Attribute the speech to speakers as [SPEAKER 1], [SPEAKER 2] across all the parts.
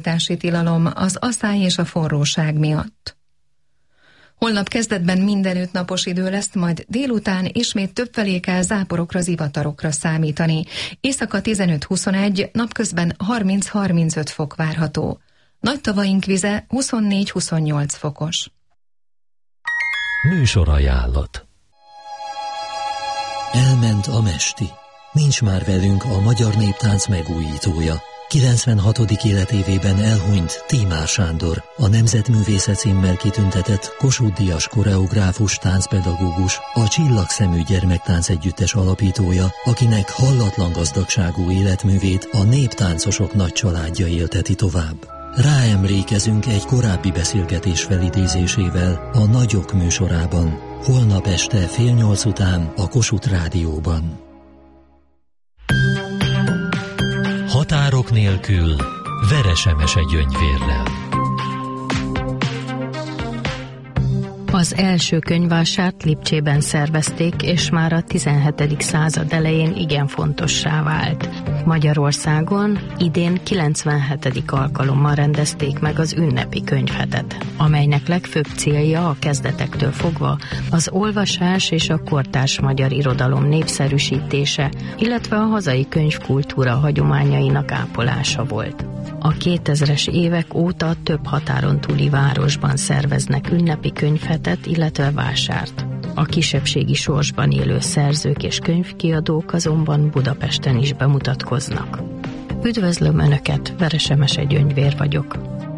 [SPEAKER 1] kiállítási tilalom az asszály és a forróság miatt. Holnap kezdetben mindenütt napos idő lesz, majd délután ismét többfelé kell záporokra, zivatarokra számítani. Éjszaka 15-21, napközben 30-35 fok várható. Nagy tavaink vize 24-28 fokos.
[SPEAKER 2] Műsorajánlat. Elment a mesti. Nincs már velünk a magyar néptánc megújítója. 96. életévében elhunyt Tímár Sándor, a Nemzetművészet címmel kitüntetett Kossuth-díjas koreográfus, táncpedagógus, a Csillagszemű Gyermektánc Együttes alapítója, akinek hallatlan gazdagságú életművét a néptáncosok nagy családja élteti tovább. Ráemlékezünk egy korábbi beszélgetés felidézésével a Nagyok műsorában, holnap este 7:30 után a Kossuth Rádióban. Határok nélkül, Veresemese Gyöngyvérrel.
[SPEAKER 3] Az első könyvvásárt Lipcsében szervezték, és már a 17. század elején igen fontossá vált. Magyarországon idén 97. alkalommal rendezték meg az ünnepi könyvhetet, amelynek legfőbb célja a kezdetektől fogva az olvasás és a kortárs magyar irodalom népszerűsítése, illetve a hazai könyvkultúra hagyományainak ápolása volt. A 2000-es évek óta több határon túli városban szerveznek ünnepi könyvhetet, illetve vásárt. A kisebbségi sorsban élő szerzők és könyvkiadók azonban Budapesten is bemutatkoznak. Üdvözlöm Önöket, Veresemese Gyöngyvér vagyok.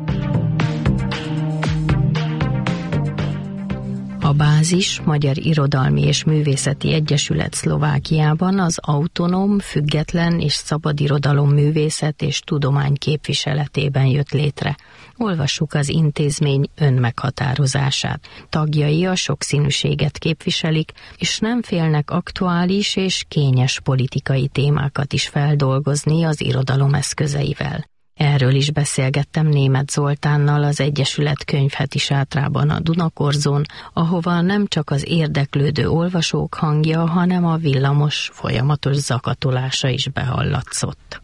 [SPEAKER 3] A Bázis Magyar Irodalmi és Művészeti Egyesület Szlovákiában az autonóm, független és szabad irodalom művészet és tudomány képviseletében jött létre. Olvassuk az intézmény önmeghatározását. Tagjai a sokszínűséget képviselik, és nem félnek aktuális és kényes politikai témákat is feldolgozni az irodalom eszközeivel. Erről is beszélgettem Németh Zoltánnal az Egyesület könyvheti sátrában a Dunakorzón, ahova nem csak az érdeklődő olvasók hangja, hanem a villamos, folyamatos zakatolása is behallatszott.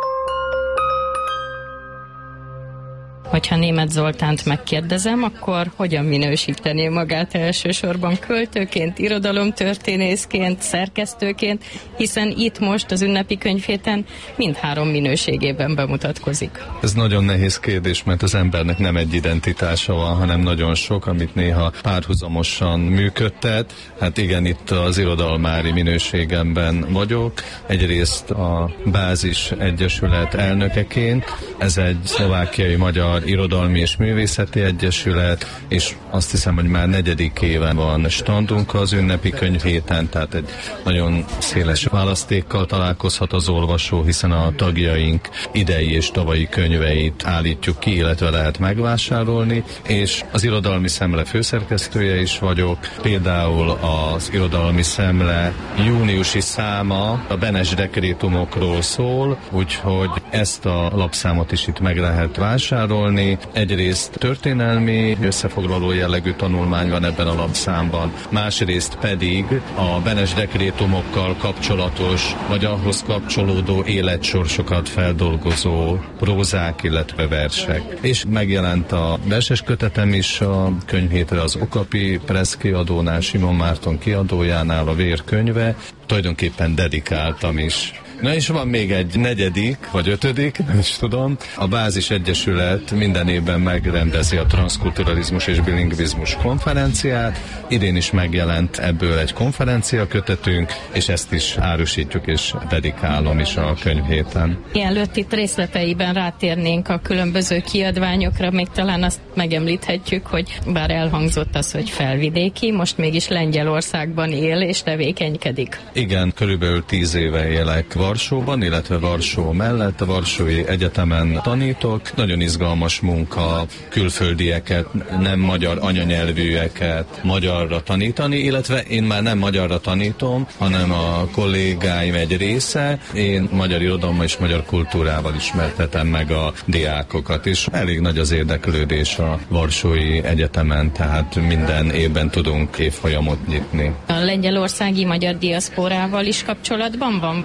[SPEAKER 3] Hogyha Németh Zoltánt megkérdezem, akkor hogyan minősítené magát elsősorban költőként, irodalomtörténészként, szerkesztőként, hiszen itt most az ünnepi könyvhéten mindhárom minőségében bemutatkozik.
[SPEAKER 4] Ez nagyon nehéz kérdés, mert az embernek nem egy identitása van, hanem nagyon sok, amit néha párhuzamosan működtet. Hát igen, itt az irodalmári minőségemben vagyok. Egyrészt a Bázis Egyesület elnökeként, ez egy szlovákiai magyar irodalmi és művészeti egyesület, és azt hiszem, hogy már 4. éven van standunk az ünnepi könyvhéten, tehát egy nagyon széles választékkal találkozhat az olvasó, hiszen a tagjaink idei és tavalyi könyveit állítjuk ki, illetve lehet megvásárolni, és az Irodalmi Szemle főszerkesztője is vagyok. Például az Irodalmi Szemle júniusi száma a Benes dekrétumokról szól, úgyhogy ezt a lapszámot is itt meg lehet vásárolni. Egyrészt történelmi összefoglaló jellegű tanulmány van ebben a lapszámban, másrészt pedig a Benes dekrétumokkal kapcsolatos, vagy ahhoz kapcsolódó életsorsokat feldolgozó prózák, illetve versek. És megjelent a verses kötetem is a könyvhétre az Okapi Press kiadónál, Simon Márton kiadójánál, a Vér könyve, tulajdonképpen dedikáltam is. Na és van még egy 4. vagy 5., nem is tudom. A Bázis Egyesület minden évben megrendezi a transzkulturalizmus és bilingvizmus konferenciát. Idén is megjelent ebből egy konferencia kötetünk, és ezt is árusítjuk és dedikálom is a könyvhéten.
[SPEAKER 3] Mielőtt itt részleteiben rátérnénk a különböző kiadványokra, még talán azt megemlíthetjük, hogy bár elhangzott az, hogy felvidéki, most mégis Lengyelországban él és tevékenykedik.
[SPEAKER 4] Igen, körülbelül 10 éve élek Varsóban, illetve Varsó mellett, a Varsói Egyetemen tanítok. Nagyon izgalmas munka külföldieket, nem magyar anyanyelvűeket magyarra tanítani, illetve én már nem magyarra tanítom, hanem a kollégáim egy része. Én magyar irodalommal és magyar kultúrával ismertetem meg a diákokat, és elég nagy az érdeklődés a Varsói Egyetemen, tehát minden évben tudunk évfolyamot nyitni.
[SPEAKER 3] A lengyelországi magyar diaszporával is kapcsolatban van?
[SPEAKER 4] Igen,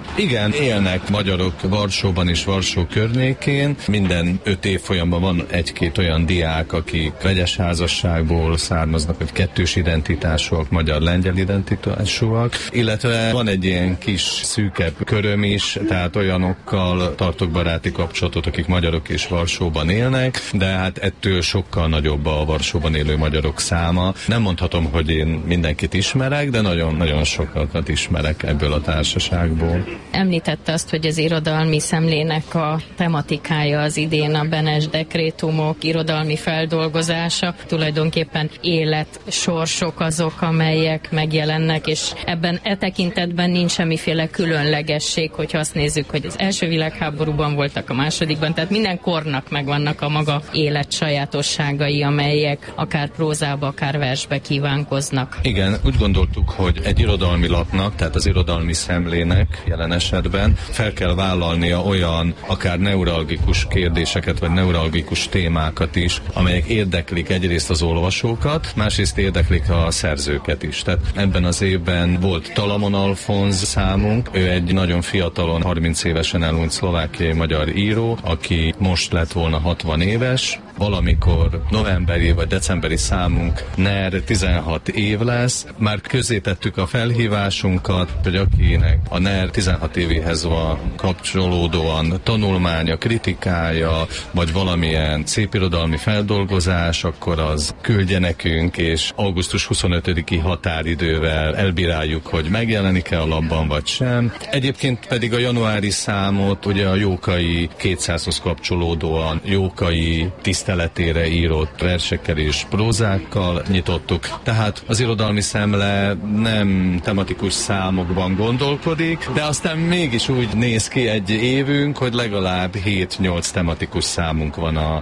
[SPEAKER 4] igen, élnek magyarok Varsóban és Varsó környékén. Minden 5 évfolyamban van 1-2 olyan diák, akik vegyes házasságból származnak, vagy kettős identitásúak, magyar-lengyel identitásúak, illetve van egy ilyen kis szűkebb köröm is, tehát olyanokkal tartok baráti kapcsolatot, akik magyarok és Varsóban élnek, de hát ettől sokkal nagyobb a Varsóban élő magyarok száma. Nem mondhatom, hogy én mindenkit ismerek, de nagyon-nagyon sokakat ismerek ebből a társaságból.
[SPEAKER 3] Említette azt, hogy az irodalmi szemlének a tematikája az idén a Benes dekrétumok irodalmi feldolgozása, tulajdonképpen életsorsok azok, amelyek megjelennek, és ebben tekintetben nincs semmiféle különlegesség, hogyha azt nézzük, hogy az első világháborúban voltak, a másodikban, tehát minden kornak megvannak a maga élet sajátosságai, amelyek akár prózába, akár versbe kívánkoznak.
[SPEAKER 4] Igen, úgy gondoltuk, hogy egy irodalmi lapnak, tehát az irodalmi szemlének jelen esetben fel kell vállalnia olyan akár neuralgikus kérdéseket, vagy neuralgikus témákat is, amelyek érdeklik egyrészt az olvasókat, másrészt érdeklik a szerzőket is. Tehát ebben az évben volt Talamon Alfonz számunk, ő egy nagyon fiatalon, 30 évesen elhunyt szlovákiai magyar író, aki most lett volna 60 éves, valamikor novemberi vagy decemberi számunk NER 16 év lesz. Már közzétettük a felhívásunkat, hogy akinek a NER 16 évéhez van kapcsolódóan tanulmánya, kritikája, vagy valamilyen szépirodalmi feldolgozás, akkor az küldje nekünk, és augusztus 25-i határidővel elbíráljuk, hogy megjelenik-e a labban, vagy sem. Egyébként pedig a januári számot ugye a Jókai 200-hoz kapcsolódóan Jókai tiszteletére írott versekkel és prózákkal nyitottuk. Tehát az irodalmi szemle nem tematikus számokban gondolkodik, de aztán mégis úgy néz ki egy évünk, hogy legalább 7-8 tematikus számunk van a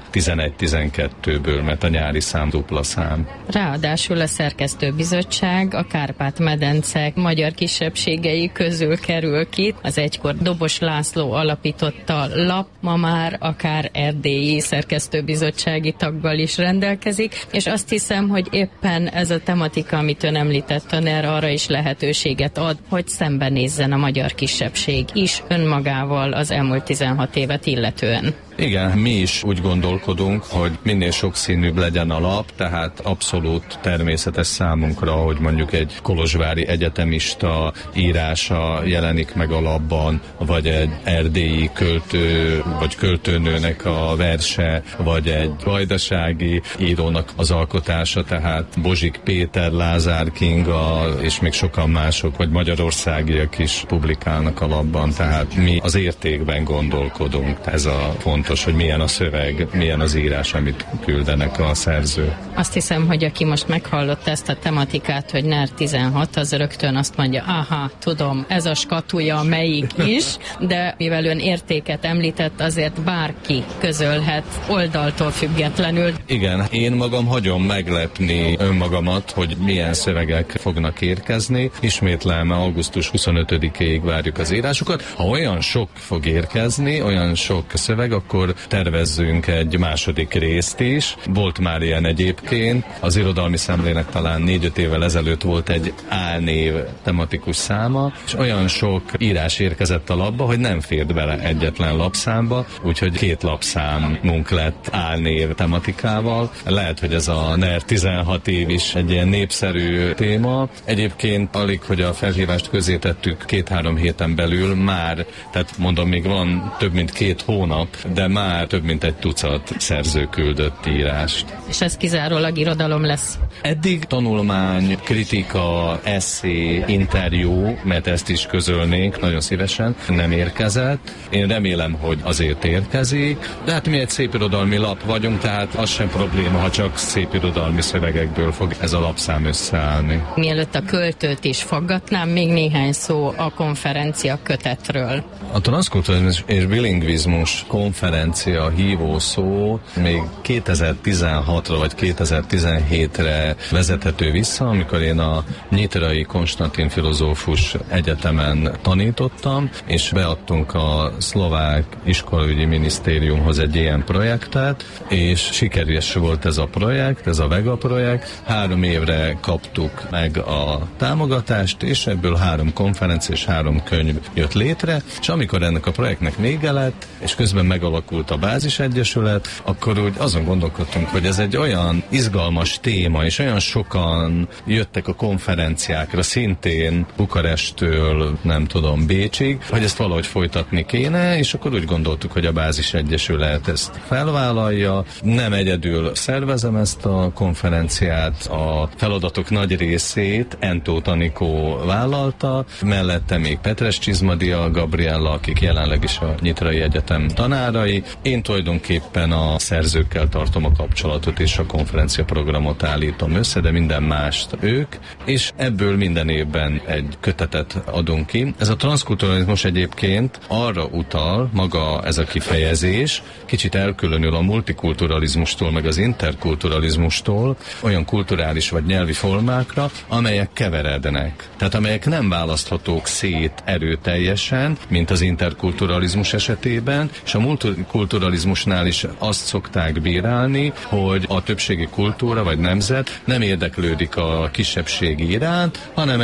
[SPEAKER 4] 11-12-ből, mert a nyári szám dupla szám.
[SPEAKER 3] Ráadásul a szerkesztőbizottság a Kárpát-medence magyar kisebbségei közül kerül ki. Az egykor Dobos László alapította lap, ma már akár erdélyi szerkesztőbizottsági taggal is rendelkezik, és azt hiszem, hogy éppen ez a tematika, amit ön említett, a NER arra is lehetőséget ad, hogy szembenézzen a magyar kisebbség is önmagával az elmúlt 16 évet illetően.
[SPEAKER 4] Igen, mi is úgy gondolkodunk, hogy minél sokszínűbb legyen a lap, tehát abszolút természetes számunkra, hogy mondjuk egy kolozsvári egyetemista írása jelenik meg a lapban, vagy egy erdélyi költő, vagy költőnőnek a verse, vagy egy vajdasági írónak az alkotása, tehát Bozsik Péter, Lázár Kinga, és még sokan mások, vagy magyarországiak is publikálnak a lapban, tehát mi az értékben gondolkodunk, ez a fontos, hogy milyen a szöveg, milyen az írás, amit küldenek a szerző.
[SPEAKER 3] Azt hiszem, hogy aki most meghallotta ezt a tematikát, hogy NER 16, az rögtön azt mondja, aha, tudom, ez a skatuja melyik is, de mivel ön értéket említett, azért bárki közölhet oldaltól függetlenül.
[SPEAKER 4] Igen, én magam hagyom meglepni önmagamat, hogy milyen szövegek fognak érkezni. Ismétlem, augusztus 25-ig várjuk az írásokat. Ha olyan sok fog érkezni, olyan sok szöveg, akkor tervezzünk egy második részt is. Volt már ilyen egyébként. Az irodalmi szemlének talán 4-5 évvel ezelőtt volt egy álnév tematikus száma, és olyan sok írás érkezett a lapba, hogy nem fért bele egyetlen lapszámba, úgyhogy 2 lapszámunk lett álnév tematikával. Lehet, hogy ez a NER 16 év is egy ilyen népszerű téma. Egyébként alig, hogy a felhívást közzétettük 2-3 héten belül már, tehát mondom, még van több mint 2 hónap, de már több mint egy tucat szerző küldött írást.
[SPEAKER 3] És ez kizárólag irodalom lesz?
[SPEAKER 4] Eddig tanulmány, kritika, esszé, interjú, mert ezt is közölnénk nagyon szívesen, nem érkezett. Én remélem, hogy azért érkezik, de hát mi egy szépirodalmi lap vagyunk, tehát az sem probléma, ha csak szépirodalmi szövegekből fog ez a lapszám összeállni.
[SPEAKER 3] Mielőtt a költőt is faggatnám, még néhány szó a konferencia kötetről.
[SPEAKER 4] A transzkulturizmus és bilingvizmus konferencia konferencia hívó szó még 2016-ra vagy 2017-re vezethető vissza, amikor én a Nyitrai Konstantin Filozófus Egyetemen tanítottam, és beadtunk a szlovák iskolaügyi minisztériumhoz egy ilyen projektet, és sikeres volt ez a projekt, ez a Vega projekt. 3 évre kaptuk meg a támogatást, és ebből 3 konferencia és 3 könyv jött létre, és amikor ennek a projektnek vége lett, és közben megalakult a Bázisegyesület, akkor úgy azon gondolkodtunk, hogy ez egy olyan izgalmas téma, és olyan sokan jöttek a konferenciákra, szintén Bukarestől, nem tudom, Bécsig, hogy ezt valahogy folytatni kéne, és akkor úgy gondoltuk, hogy a Bázisegyesület ezt felvállalja. Nem egyedül szervezem ezt a konferenciát, a feladatok nagy részét Entóth Anikó vállalta, mellette még Petres Csizmadia, Gabriella, akik jelenleg is a Nyitrai Egyetem tanárai. Én tulajdonképpen a szerzőkkel tartom a kapcsolatot, és a konferenciaprogramot állítom össze, de minden mást ők, és ebből minden évben egy kötetet adunk ki. Ez a transzkulturalizmus egyébként arra utal, maga ez a kifejezés, kicsit elkülönül a multikulturalizmustól, meg az interkulturalizmustól, olyan kulturális vagy nyelvi formákra, amelyek keverednek. Tehát amelyek nem választhatók szét erőteljesen, mint az interkulturalizmus esetében, és a multikulturalizmusnál is azt szokták bírálni, hogy a többségi kultúra vagy nemzet nem érdeklődik a kisebbségi iránt, hanem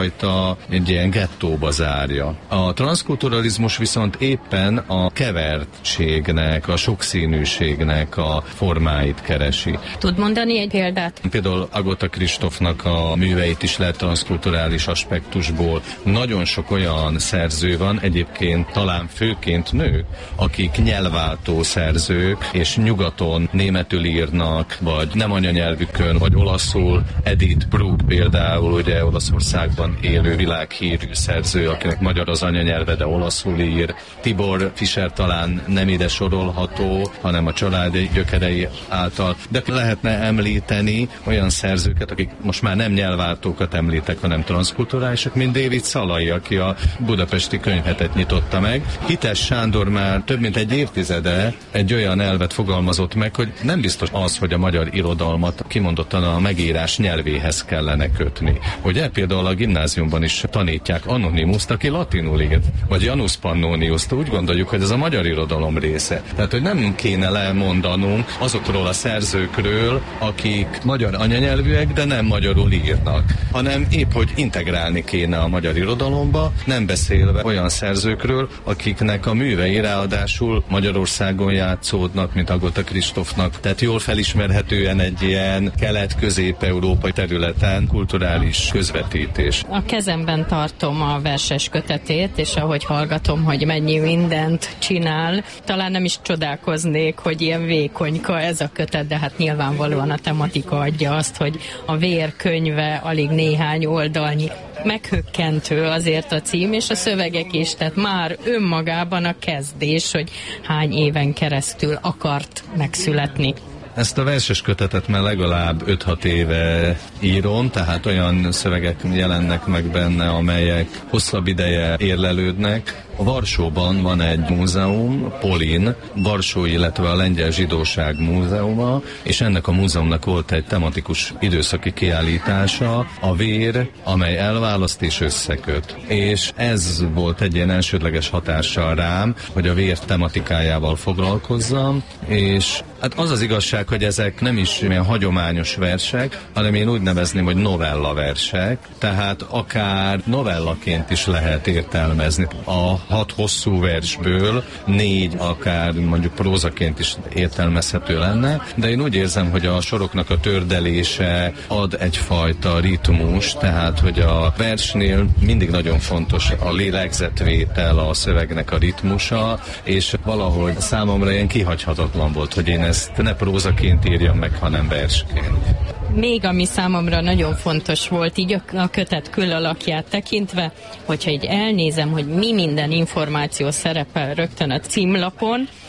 [SPEAKER 4] egy ilyen gettóba zárja. A transzkulturalizmus viszont éppen a kevertségnek, a sokszínűségnek a formáit keresi.
[SPEAKER 3] Tud mondani egy példát?
[SPEAKER 4] Például Agota Kristófnak a műveit is lehet transzkulturális aspektusból. Nagyon sok olyan szerző van, egyébként talán főként nők, akik nyelvváltó szerzők, és nyugaton németül írnak, vagy nem anyanyelvükön, vagy olaszul. Edith Bruck például, ugye Olaszországban élő világhírű szerző, akinek magyar az anyanyelve, de olaszul ír. Tibor Fischer talán nem ide sorolható, hanem a családi gyökerei által. De lehetne említeni olyan szerzőket, akik most már nem nyelvváltókat említek, hanem transzkulturálisak, mint David Szalai, aki a budapesti könyvhetet nyitotta meg. Hites Sándor már több mint egy évtizede egy olyan elvet fogalmazott meg, hogy nem biztos az, hogy a magyar irodalmat kimondottan a megírás nyelvéhez kellene kötni. Ugye például a gimnáziumban is tanítják Anonymuszt, aki latinul írt, vagy Janus Pannoniuszt, úgy gondoljuk, hogy ez a magyar irodalom része. Tehát, hogy nem kéne lemondanunk azokról a szerzőkről, akik magyar anyanyelvűek, de nem magyarul írnak, hanem épp, hogy integrálni kéne a magyar irodalomba, nem beszélve olyan szerzőkről, akiknek a művei ráadásul Magyarországon játszódnak, mint Agota Kristófnak. Tehát jól felismerhetően egy ilyen kelet-közép-európai területen kulturális közvetítés.
[SPEAKER 3] A kezemben tartom a verses kötetét, és ahogy hallgatom, hogy mennyi mindent csinál, talán nem is csodálkoznék, hogy ilyen vékonyka ez a kötet, de hát nyilvánvalóan a tematika adja azt, hogy a vér könyve alig néhány oldalnyi. Meghökkentő azért a cím és a szövegek is, tehát már önmagában a kezdés, hogy hány éven keresztül akart megszületni.
[SPEAKER 4] Ezt a verses kötetet már legalább 5-6 éve írom, tehát olyan szövegek jelennek meg benne, amelyek hosszabb ideje érlelődnek. A Varsóban van egy múzeum, Polin, Varsó, illetve a Lengyel Zsidóság múzeuma, és ennek a múzeumnak volt egy tematikus időszaki kiállítása, a vér, amely elválaszt és összeköt. És ez volt egy ilyen elsődleges hatással rám, hogy a vér tematikájával foglalkozzam, és hát az az igazság, hogy ezek nem is ilyen hagyományos versek, hanem én úgy nevezném, hogy novella versek, tehát akár novellaként is lehet értelmezni. A 6 hosszú versből 4 akár mondjuk prózaként is értelmezhető lenne, de én úgy érzem, hogy a soroknak a tördelése ad egyfajta ritmus, tehát hogy a versnél mindig nagyon fontos a lélegzetvétel, a szövegnek a ritmusa, és valahogy számomra ilyen kihagyhatatlan volt, hogy én ezt ne prózaként írjam meg, hanem versként.
[SPEAKER 3] Még ami számomra nagyon fontos volt, így a kötet külalakját tekintve, hogyha így elnézem, hogy mi minden információ szerepel rögtön a címlapon,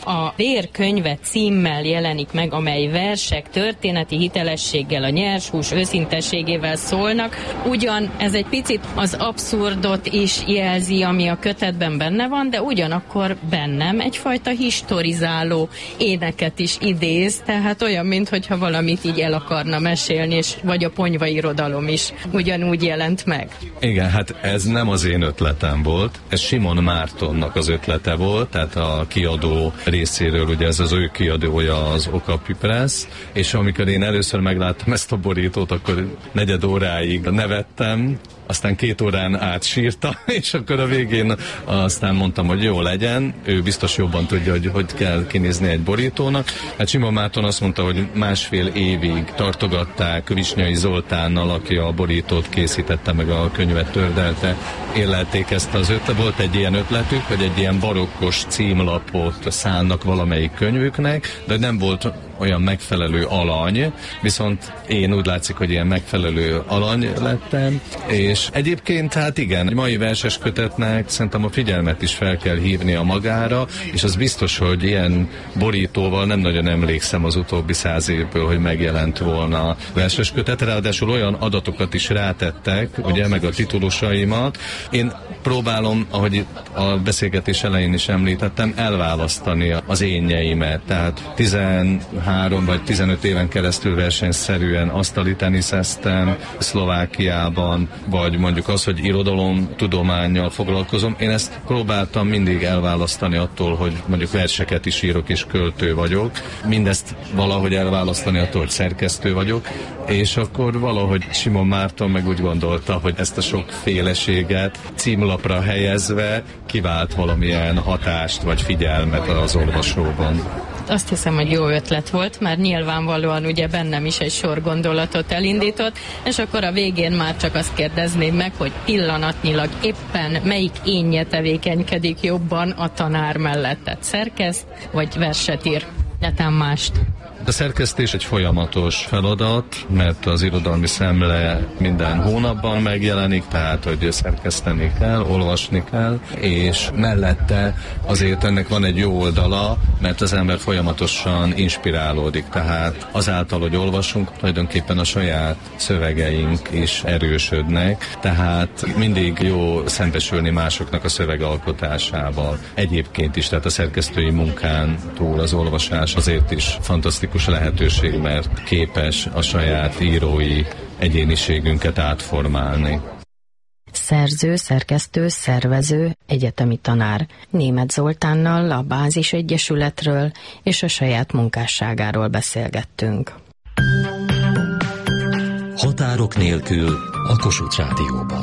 [SPEAKER 3] a Vérkönyve címmel jelenik meg, amely versek történeti hitelességgel, a nyershús őszintességével szólnak. Ugyan ez egy picit az abszurdot is jelzi, ami a kötetben benne van, de ugyanakkor bennem egyfajta historizáló éneket is idéz, tehát olyan, mintha valamit így el akarna mesélni, és vagy a ponyvairodalom is ugyanúgy jelent meg.
[SPEAKER 4] Igen, hát ez nem az én ötletem volt, ez Simon Mártonnak az ötlete volt, tehát a kiadó részéről, ugye ez az ő kiadója az Okapi Press, és amikor én először megláttam ezt a borítót, akkor 4 óráig nevettem, aztán 2 órán átsírta, és akkor a végén aztán mondtam, hogy jó legyen, ő biztos jobban tudja, hogy kell kinézni egy borítónak. Hát Simon Márton azt mondta, hogy 1,5 évig tartogatták Visnyai Zoltánnal, aki a borítót készítette, meg a könyvet tördelte, érlelték ezt az ötlet. Volt egy ilyen ötletük, hogy egy ilyen barokkos címlapot szánnak valamelyik könyvüknek, de nem volt olyan megfelelő alany, viszont én úgy látszik, hogy ilyen megfelelő alany lettem, és egyébként hát igen, egy mai verses kötetnek szerintem a figyelmet is fel kell hívni a magára, és az biztos, hogy ilyen borítóval nem nagyon emlékszem az utóbbi 100 évből, hogy megjelent volna verses kötet, ráadásul olyan adatokat is rátettek, ugye, meg a titulusaimat. Én próbálom, ahogy a beszélgetés elején is említettem, elválasztani az énjeimet, tehát 13 vagy 15 éven keresztül versenyszerűen asztali teniszeztem Szlovákiában, vagy mondjuk az, hogy irodalomtudománnyal foglalkozom. Én ezt próbáltam mindig elválasztani attól, hogy mondjuk verseket is írok és költő vagyok. Mindezt valahogy elválasztani attól, hogy szerkesztő vagyok, és akkor valahogy Simon Márton meg úgy gondolta, hogy ezt a sokféleséget címlapra helyezve kivált valamilyen hatást vagy figyelmet az olvasóban.
[SPEAKER 3] Azt hiszem, hogy jó ötlet volt, mert nyilvánvalóan ugye bennem is egy sor gondolatot elindított, és akkor a végén már csak azt kérdezném meg, hogy pillanatnyilag éppen melyik énje tevékenykedik jobban a tanár mellett, tehát szerkeszt, vagy verset ír, netán mást.
[SPEAKER 4] A szerkesztés egy folyamatos feladat, mert az irodalmi szemle minden hónapban megjelenik, tehát hogy szerkeszteni kell, olvasni kell, és mellette azért ennek van egy jó oldala, mert az ember folyamatosan inspirálódik, tehát azáltal, hogy olvasunk, tulajdonképpen a saját szövegeink is erősödnek, tehát mindig jó szembesülni másoknak a szövegalkotásával. Egyébként is, tehát a szerkesztői munkán túl az olvasás azért is fantasztikus lehetőség, mert képes a saját írói egyéniségünket átformálni.
[SPEAKER 3] Szerző, szerkesztő, szervező, egyetemi tanár. Németh Zoltánnal a Bázis Egyesületről és a saját munkásságáról beszélgettünk.
[SPEAKER 2] Határok nélkül a Kossuth Rádióban.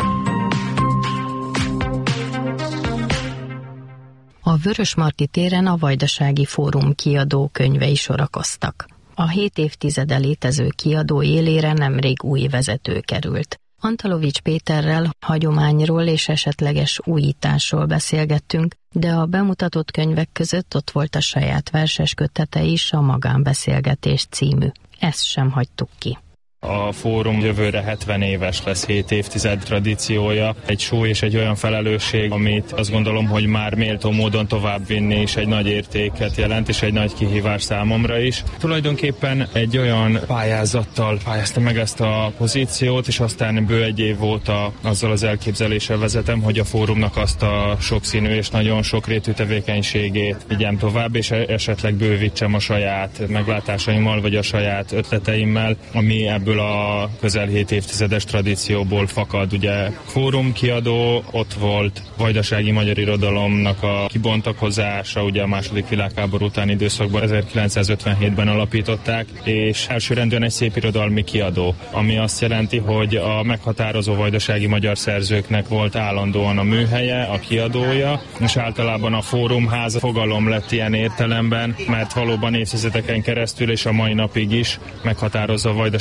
[SPEAKER 3] A Vörösmarty téren a Vajdasági Fórum kiadó könyvei sorakoztak. A 7 évtizede létező kiadó élére nemrég új vezető került. Antalovics Péterrel hagyományról és esetleges újításról beszélgettünk, de a bemutatott könyvek között ott volt a saját verses kötete is, a Magánbeszélgetés című. Ezt sem hagytuk ki.
[SPEAKER 5] A fórum jövőre 70 éves lesz, 7 évtized tradíciója. Egy súly és egy olyan felelősség, amit azt gondolom, hogy már méltó módon továbbvinni is egy nagy értéket jelent, és egy nagy kihívás számomra is. Tulajdonképpen egy olyan pályázattal pályáztam meg ezt a pozíciót, és aztán bő egy év óta azzal az elképzeléssel vezetem, hogy a fórumnak azt a sokszínű és nagyon sokrétű tevékenységét vigyem tovább, és esetleg bővítsem a saját meglátásaimmal, vagy a saját ötleteimmel, ami ebből a közel 7 évtizedes tradícióból fakad. Ugye fórum kiadó, ott volt vajdasági magyar irodalomnak a kibontakozása, ugye a második világháború utáni időszakban 1957-ben alapították, és elsőrendűen egy szépirodalmi kiadó, ami azt jelenti, hogy a meghatározó vajdasági magyar szerzőknek volt állandóan a műhelye, a kiadója, és általában a fórumház fogalom lett ilyen értelemben, mert valóban évtizedeken keresztül és a mai napig is meghatározza a vajdasági magyar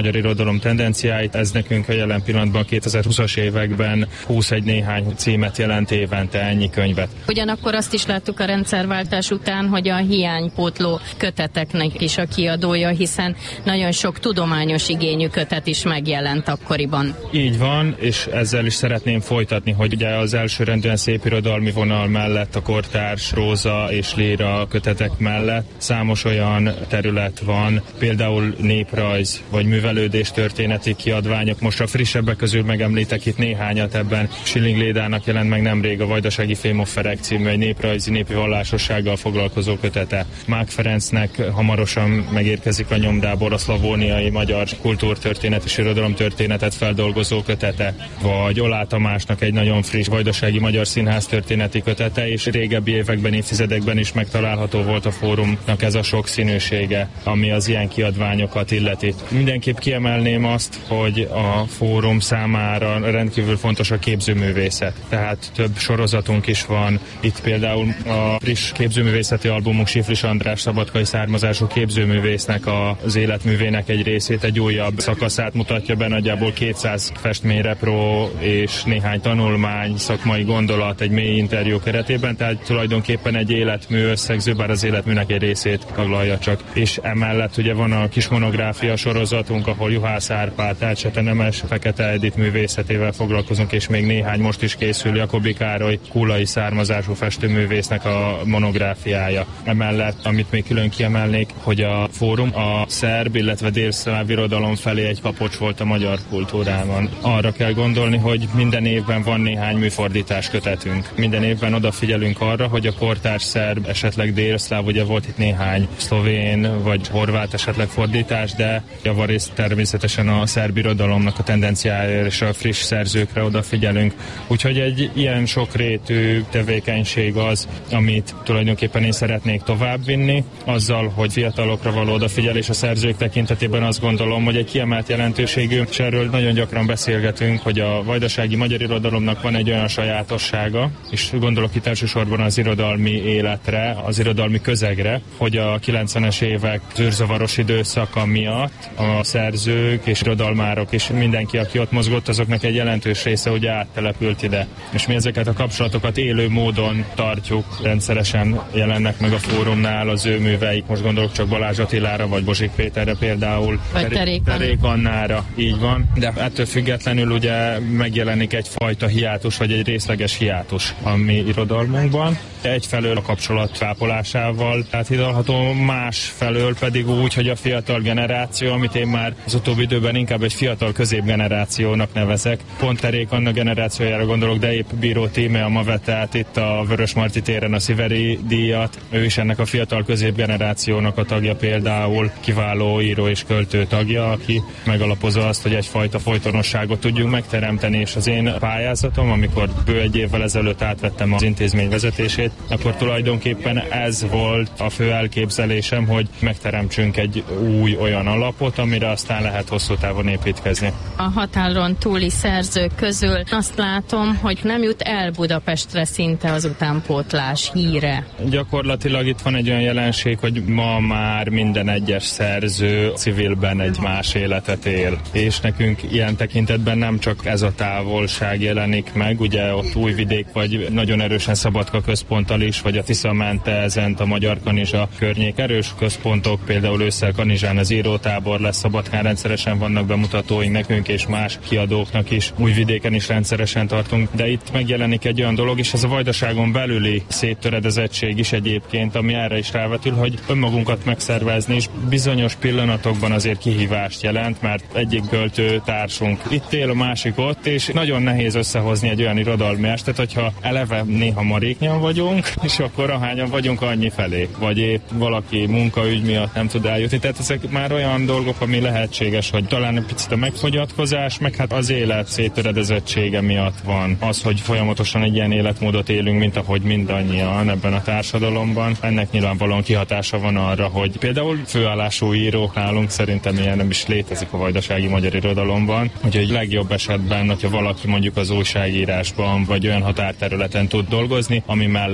[SPEAKER 5] magyar irodalom tendenciáit. Ez nekünk a jelen pillanatban 2020-as években 21 néhány címet jelent évente, ennyi könyvet.
[SPEAKER 3] Ugyanakkor azt is láttuk a rendszerváltás után, hogy a hiánypótló köteteknek is a kiadója, hiszen nagyon sok tudományos igényű kötet is megjelent akkoriban.
[SPEAKER 5] Így van, és ezzel is szeretném folytatni, hogy ugye az elsőrendűen szépirodalmi vonal mellett a kortárs próza és líra kötetek mellett számos olyan terület van, például néprajz vagy művelődés történeti kiadványok. Most a frissebbek közül megemlítek itt néhányat, ebben Schilling Lédának jelent meg nemrég a Vajdasági Fémofferek című egy néprajzi népi vallásossággal foglalkozó kötete. Mák Ferencnek hamarosan megérkezik a nyomdából a szlavóniai magyar kultúrtörténet és irodalomtörténetet feldolgozó kötete, vagy Olá Tamásnak egy nagyon friss vajdasági magyar színház történeti kötete, és régebbi években, évtizedekben is megtalálható volt a fórumnak ez a sokszínűsége, ami az ilyen kiadványokat illeti. Mindenképp kiemelném azt, hogy a fórum számára rendkívül fontos a képzőművészet. Tehát több sorozatunk is van. Itt például a friss képzőművészeti albumunk Siflis András szabadkai származású képzőművésznek az életművének egy részét, egy újabb szakaszát mutatja be, nagyjából 200 festményrepró és néhány tanulmány, szakmai gondolat egy mély interjú keretében, tehát tulajdonképpen egy életmű összegző, bár az életműnek egy részét taglalja csak. És emellett ugye van a kis monográfia sorozatunk, ahol Juhász Árpád, Elcsete Nemes, Fekete Edith művészetével foglalkozunk, és még néhány most is készül Jakobi Károly kulai származású festőművésznek a monográfiája. Emellett, amit még külön kiemelnék, hogy a fórum a szerb, illetve délszláv irodalom felé egy kapocs volt a magyar kultúrában. Arra kell gondolni, hogy minden évben van néhány műfordítás kötetünk. Minden évben odafigyelünk arra, hogy a kortárs szerb, esetleg délszláv, ugye volt itt néhány szlovén vagy horvát esetleg fordítás, de javarészt természetesen a szerb irodalomnak a tendenciájára és a friss szerzőkre odafigyelünk. Úgyhogy egy ilyen sokrétű tevékenység az, amit tulajdonképpen én szeretnék továbbvinni, azzal, hogy fiatalokra való odafigyelés a szerzők tekintetében azt gondolom, hogy egy kiemelt jelentőségű, és erről nagyon gyakran beszélgetünk, hogy a vajdasági magyar irodalomnak van egy olyan sajátossága, és gondolok itt elsősorban az irodalmi életre, az irodalmi közegre, hogy a 90-es évek zűrzavaros időszaka miatt a szerzők és irodalmárok és mindenki, aki ott mozgott, azoknak egy jelentős része ugye áttelepült ide. És mi ezeket a kapcsolatokat élő módon tartjuk, rendszeresen jelennek meg a fórumnál az ő műveik, most gondolok csak Balázs Attilára, vagy Bozsik Péterre például,
[SPEAKER 3] vagy
[SPEAKER 5] Terék Annára, így van, de ettől függetlenül ugye megjelenik egyfajta hiátus, vagy egy részleges hiátus a mi irodalmunkban. Egyfelől a kapcsolat ápolásával áthidalható, másfelől pedig úgy, hogy a fiatal generáció, amit én már az utóbbi időben inkább egy fiatal középgenerációnak nevezek. Pont Terék Anna generációjára gondolok, de épp Bíró Tímea ma vette át itt a Vörösmarty téren a Sziveri díjat. Ő is ennek a fiatal középgenerációnak a tagja, például kiváló író és költő tagja, aki megalapozza azt, hogy egyfajta folytonosságot tudjunk megteremteni, és az én pályázatom, amikor bő egy évvel ezelőtt átvettem az intézmény vezetését, akkor tulajdonképpen ez volt a fő elképzelésem, hogy megteremtsünk egy új olyan alapot, amire aztán lehet hosszú távon építkezni.
[SPEAKER 3] A határon túli szerzők közül azt látom, hogy nem jut el Budapestre szinte az utánpótlás híre.
[SPEAKER 5] Gyakorlatilag itt van egy olyan jelenség, hogy ma már minden egyes szerző civilben egy más életet él. És nekünk ilyen tekintetben nem csak ez a távolság jelenik meg, ugye ott Újvidék vagy nagyon erősen Szabadka központtal is, vagy a Tisza-Mente, Zent, a Magyar Kanizsa környék erős központok, például ősszel Kanizsán az írótábor lesz, Szabadkán rendszeresen vannak bemutatóink nekünk és más kiadóknak is, Újvidéken is rendszeresen tartunk, de itt megjelenik egy olyan dolog, és ez a Vajdaságon belüli széttöredezettség is egyébként, ami erre is rávetül, hogy önmagunkat megszervezni is bizonyos pillanatokban azért kihívást jelent, mert egyik költő társunk itt él, a másik ott, és nagyon nehéz összehozni egy olyan irodalmi estet, hogyha eleve néha maréknyan vagyunk, és akkor ahányan vagyunk annyi felé, vagy épp valaki munkaügy miatt nem tud eljutni. Tehát ezek már olyan dolgok, ami lehetséges, hogy talán egy picit a megfogyatkozás, meg hát az élet széttöredezettsége miatt van. Az, hogy folyamatosan egy ilyen életmódot élünk, mint ahogy mindannyian ebben a társadalomban. Ennek nyilvánvalóan kihatása van arra, hogy például főállású írók nálunk szerintem ilyen nem is létezik a vajdasági magyar irodalomban. Úgyhogy legjobb esetben, hogyha valaki mondjuk az újságírásban vagy olyan határterületen tud dolgozni, ami mellett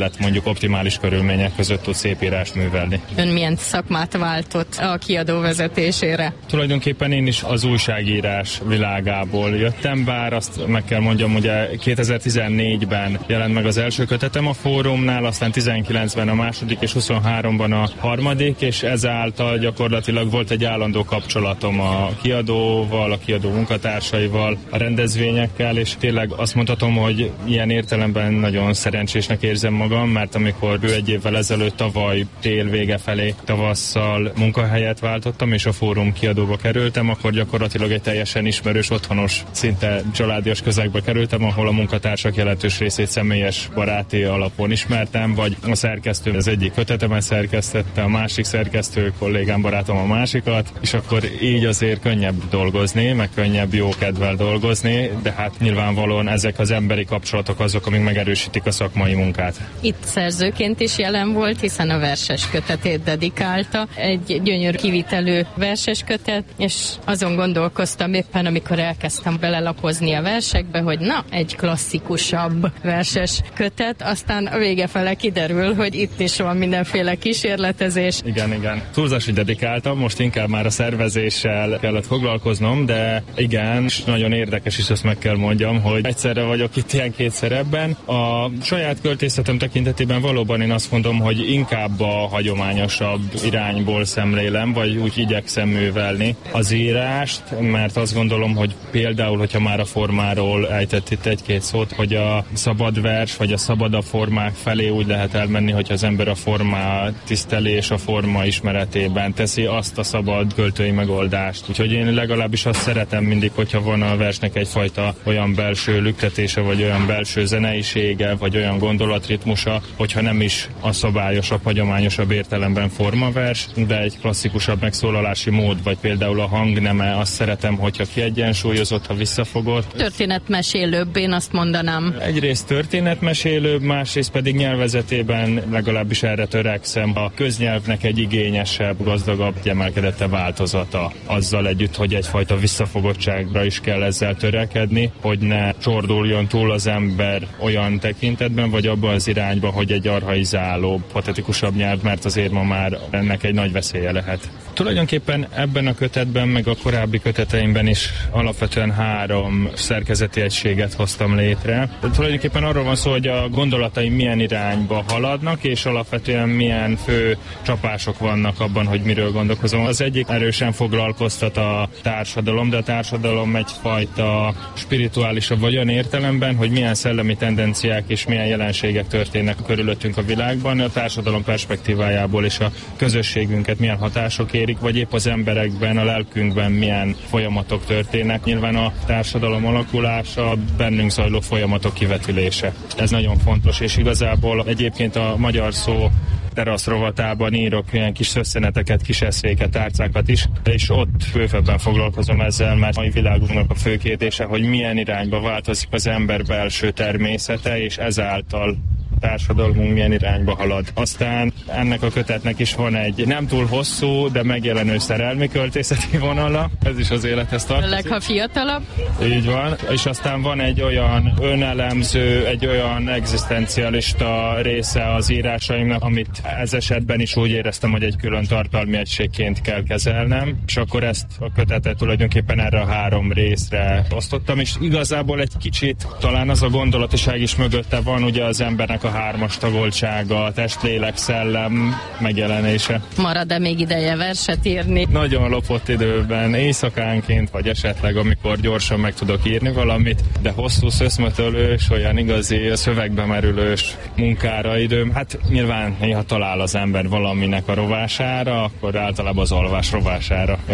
[SPEAKER 5] mellett mondjuk optimális körülmények között tud szép írást művelni.
[SPEAKER 3] Ön milyen szakmát váltott a kiadó vezetésére?
[SPEAKER 5] Tulajdonképpen én is az újságírás világából jöttem, bár azt meg kell mondjam, ugye 2014-ben jelent meg az első kötetem a Fórumnál, aztán 19-ben a második és 23-ban a harmadik, és ezáltal gyakorlatilag volt egy állandó kapcsolatom a kiadóval, a kiadó munkatársaival, a rendezvényekkel, és tényleg azt mondhatom, hogy ilyen értelemben nagyon szerencsésnek érzem magam, mert amikor egy évvel ezelőtt tavaly tél vége felé tavasszal munkahelyet váltottam, és a Fórum kiadóba kerültem, akkor gyakorlatilag egy teljesen ismerős, otthonos, szinte családias közegbe kerültem, ahol a munkatársak jelentős részét személyes baráti alapon ismertem, vagy a szerkesztő az egyik kötetemet szerkesztette, a másik szerkesztő kollégám, barátom a másikat, és akkor így azért könnyebb dolgozni, meg könnyebb jó kedvel dolgozni, de hát nyilvánvalóan ezek az emberi kapcsolatok azok, amik megerősítik a szakmai munkát.
[SPEAKER 3] Itt szerzőként is jelen volt, hiszen a verses kötetét dedikálta. Egy gyönyörű kivitelű verses kötet, és azon gondolkoztam éppen, amikor elkezdtem belelapozni a versekbe, hogy na, egy klasszikusabb verses kötet, aztán a vége fele kiderül, hogy itt is van mindenféle kísérletezés.
[SPEAKER 5] Igen. Túlzás, hogy dedikáltam, most inkább már a szervezéssel kellett foglalkoznom, de igen, és nagyon érdekes is, azt meg kell mondjam, hogy egyszerre vagyok itt ilyen két szerepben. A saját költészetem tekintetében valóban én azt mondom, hogy inkább a hagyományosabb irányból szemlélem, vagy úgy igyekszem művelni az írást, mert azt gondolom, hogy például, hogyha már a formáról ejtett itt egy-két szót, hogy a szabad vers, vagy a szabadabb formák felé úgy lehet elmenni, hogyha az ember a formá tiszteli és a forma ismeretében teszi azt a szabad költői megoldást. Úgyhogy én legalábbis azt szeretem mindig, hogyha van a versnek egyfajta olyan belső lüktetése, vagy olyan belső zeneisége, vagy olyan gondolatritmusa, hogyha nem is a szabályosabb, hagyományosabb értelemben formavers, de egy klasszikusabb megszólalási mód, vagy például a hangneme, azt szeretem, hogyha kiegyensúlyozott, ha visszafogott.
[SPEAKER 3] Történetmesélőbb, én azt mondanám.
[SPEAKER 5] Egyrészt történetmesélőbb, másrészt pedig nyelvezetében legalábbis erre törekszem. A köznyelvnek egy igényesebb, gazdagabb, emelkedettebb változata. Azzal együtt, hogy egyfajta visszafogottságra is kell ezzel törekedni, hogy ne csorduljon túl az ember olyan tekintetben, vagy abban az irányba, hogy egy archaizáló, patetikusabb nyelv, mert azért ma már ennek egy nagy veszélye lehet. Tulajdonképpen ebben a kötetben, meg a korábbi köteteimben is alapvetően 3 szerkezeti egységet hoztam létre. De tulajdonképpen arról van szó, hogy a gondolataim milyen irányba haladnak, és alapvetően milyen fő csapások vannak abban, hogy miről gondolkozom. Az egyik erősen foglalkoztat a társadalom, de a társadalom egyfajta spirituálisabb vagy olyan értelemben, hogy milyen szellemi tendenciák és milyen jelenségek történnek körülöttünk a világban, a társadalom perspektívájából és a közösségünket milyen hatások érik, vagy épp az emberekben, a lelkünkben milyen folyamatok történnek. Nyilván a társadalom alakulása, bennünk zajló folyamatok kivetülése. Ez nagyon fontos, és igazából egyébként a Magyar Szó terasz rovatában írok ilyen kis szösszeneteket, kis eszéket, tárcákat is, és ott bővebben foglalkozom ezzel, mert a mai világunknak a fő kérdése, hogy milyen irányba változik az ember belső természete, és ezáltal társadalmunk milyen irányba halad. Aztán ennek a kötetnek is van egy nem túl hosszú, de megjelenő szerelmi költészeti vonala, ez is az élethez tartozik.
[SPEAKER 3] Ha fiatalabb.
[SPEAKER 5] Így van, és aztán van egy olyan önelemző, egy olyan egzisztencialista része az írásaimnak, amit ez esetben is úgy éreztem, hogy egy külön tartalmi egységként kell kezelnem, és akkor ezt a kötetet tulajdonképpen erre a 3 részre osztottam, és igazából egy kicsit talán az a gondolatiság is mögötte van, ugye az embernek a 3-as tagoltsága, a test, lélek, szellem megjelenése.
[SPEAKER 3] Marad-e még ideje verset írni?
[SPEAKER 5] Nagyon lopott időben, éjszakánként, vagy esetleg amikor gyorsan meg tudok írni valamit, de hosszú, szöszmötölős, olyan igazi szövegbe merülős munkára időm. Hát nyilván néha talál az ember valaminek a rovására, akkor általában az alvás rovására.